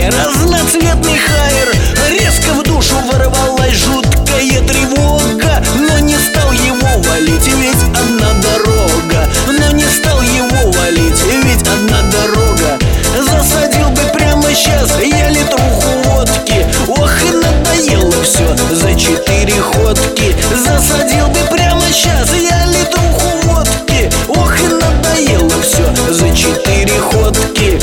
разноцветный хайер. Резко в душу ворвалась жуткая тревога, но не стал его валить, ведь одна дорога. Но не стал его валить, ведь одна дорога. Засадил бы прямо сейчас я литруху водки. Ох, и надоело все за 4 ходки. Засадил бы прямо сейчас я литруху водки. Ох, и надоело все за 4 ходки.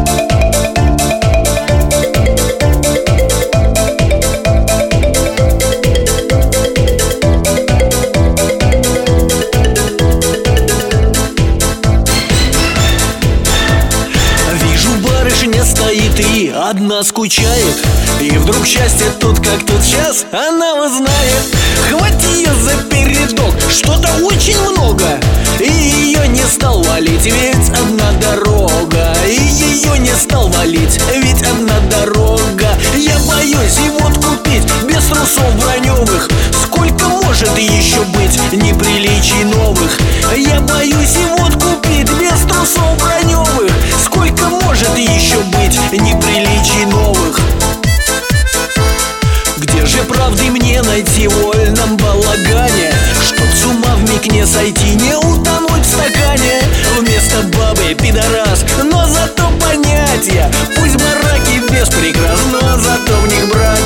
Стоит и одна скучает, и вдруг счастье тут как тут сейчас она узнает. Хватит ее за передок, что-то очень много, и ее не стал валить, ведь одна дорога. И ее не стал валить, ведь одна дорога. Я боюсь и вот купить без трусов броневых. Сколько может еще быть неприличий новых? Я боюсь и вот купить без трусов броневых. Сколько может еще быть неприличий новых? Где же правды мне найти в вольном балагане, чтоб с ума вмиг не сойти, не утонуть в стакане? Вместо бабы пидорас, но зато понятия. Пусть бараки без прикрас, но зато в них брак.